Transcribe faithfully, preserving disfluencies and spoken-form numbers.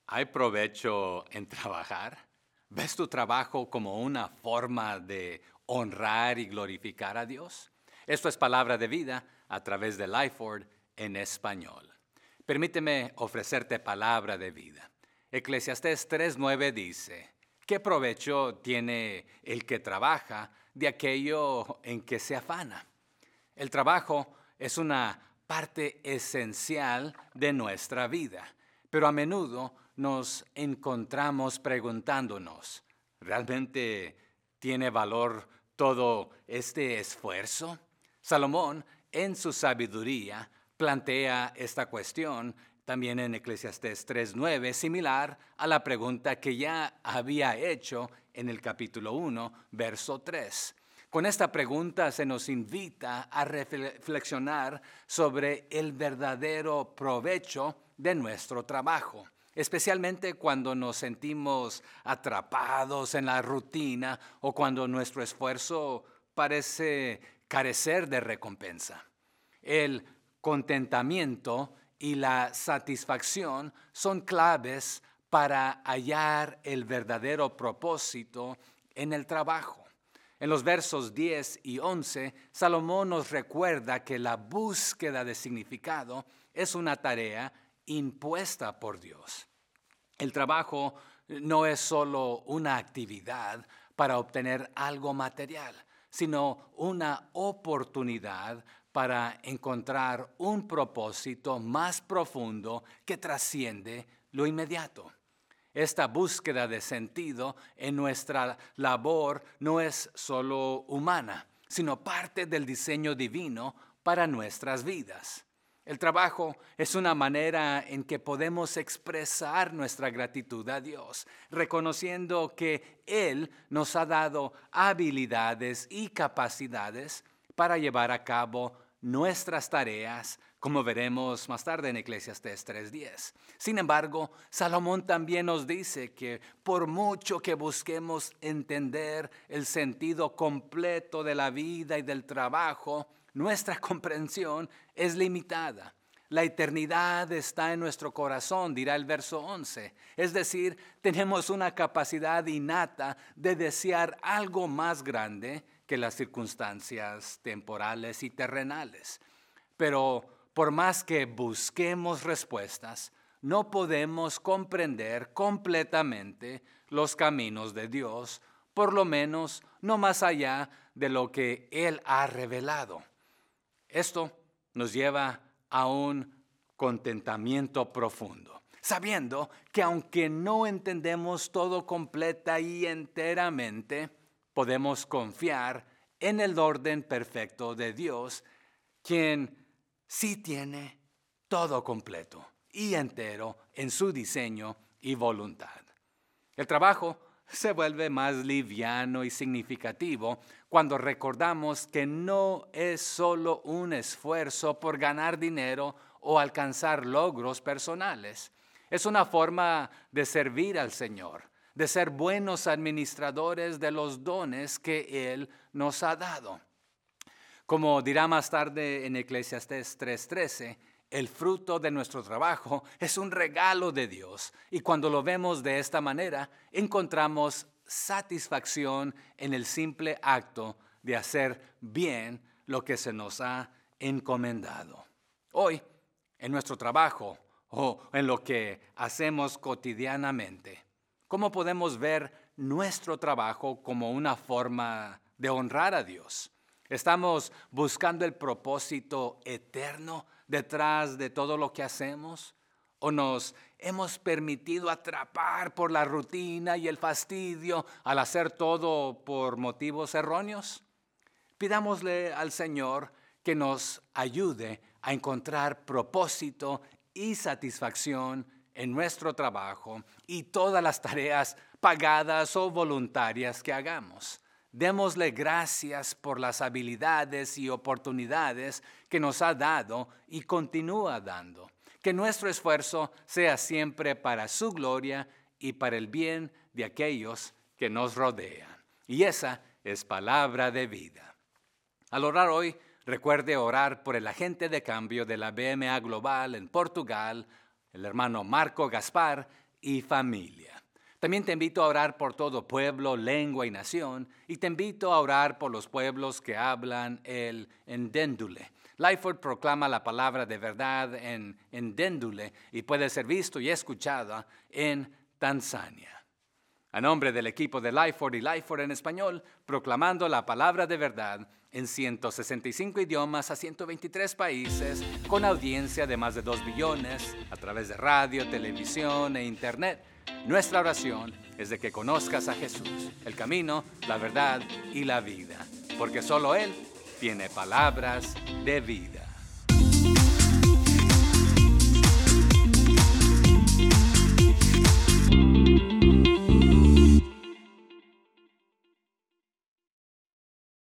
¿Hay provecho en trabajar? ¿Ves tu trabajo como una forma de honrar y glorificar a Dios? Esto es Palabra de Vida a través de Lifeword en español. Permíteme ofrecerte palabra de vida. Eclesiastés tres nueve dice, ¿qué provecho tiene el que trabaja de aquello en que se afana? El trabajo es una parte esencial de nuestra vida, pero a menudo nos encontramos preguntándonos, ¿realmente tiene valor todo este esfuerzo? Salomón, en su sabiduría, plantea esta cuestión también en Eclesiastés tres nueve, similar a la pregunta que ya había hecho en el capítulo uno, verso tres. Con esta pregunta se nos invita a reflexionar sobre el verdadero provecho de nuestro trabajo, especialmente cuando nos sentimos atrapados en la rutina o cuando nuestro esfuerzo parece carecer de recompensa. El contentamiento y la satisfacción son claves para hallar el verdadero propósito en el trabajo. En los versos diez y once, Salomón nos recuerda que la búsqueda de significado es una tarea impuesta por Dios. El trabajo no es solo una actividad para obtener algo material, sino una oportunidad para encontrar un propósito más profundo que trasciende lo inmediato. Esta búsqueda de sentido en nuestra labor no es solo humana, sino parte del diseño divino para nuestras vidas. El trabajo es una manera en que podemos expresar nuestra gratitud a Dios, reconociendo que Él nos ha dado habilidades y capacidades para llevar a cabo nuestras tareas, como veremos más tarde en Eclesiastés tres diez. Sin embargo, Salomón también nos dice que por mucho que busquemos entender el sentido completo de la vida y del trabajo, nuestra comprensión es limitada. La eternidad está en nuestro corazón, dirá el verso once. Es decir, tenemos una capacidad innata de desear algo más grande que las circunstancias temporales y terrenales. Pero por más que busquemos respuestas, no podemos comprender completamente los caminos de Dios, por lo menos no más allá de lo que Él ha revelado. Esto nos lleva a un contentamiento profundo, sabiendo que aunque no entendemos todo completa y enteramente, podemos confiar en el orden perfecto de Dios, quien sí tiene todo completo y entero en su diseño y voluntad. El trabajo se vuelve más liviano y significativo cuando recordamos que no es solo un esfuerzo por ganar dinero o alcanzar logros personales. Es una forma de servir al Señor, de ser buenos administradores de los dones que Él nos ha dado. Como dirá más tarde en Eclesiastés tres trece, el fruto de nuestro trabajo es un regalo de Dios, y cuando lo vemos de esta manera, encontramos satisfacción en el simple acto de hacer bien lo que se nos ha encomendado. Hoy, en nuestro trabajo o en lo que hacemos cotidianamente, ¿cómo podemos ver nuestro trabajo como una forma de honrar a Dios? ¿Estamos buscando el propósito eterno detrás de todo lo que hacemos? ¿O nos hemos permitido atrapar por la rutina y el fastidio al hacer todo por motivos erróneos? Pidámosle al Señor que nos ayude a encontrar propósito y satisfacción en nuestro trabajo y todas las tareas pagadas o voluntarias que hagamos. Démosle gracias por las habilidades y oportunidades que nos ha dado y continúa dando. Que nuestro esfuerzo sea siempre para su gloria y para el bien de aquellos que nos rodean. Y esa es palabra de vida. Al orar hoy, recuerde orar por el agente de cambio de la B M A Global en Portugal, el hermano Marco Gaspar, y familia. También te invito a orar por todo pueblo, lengua y nación, y te invito a orar por los pueblos que hablan el Ndendule. Lifeword proclama la palabra de verdad en Ndendule y puede ser visto y escuchado en Tanzania. A nombre del equipo de Lifeword y Lifeword en español, proclamando la palabra de verdad en ciento sesenta y cinco idiomas a ciento veintitrés países, con audiencia de más de dos billones, a través de radio, televisión e internet. Nuestra oración es de que conozcas a Jesús, el camino, la verdad y la vida, porque solo Él tiene palabras de vida.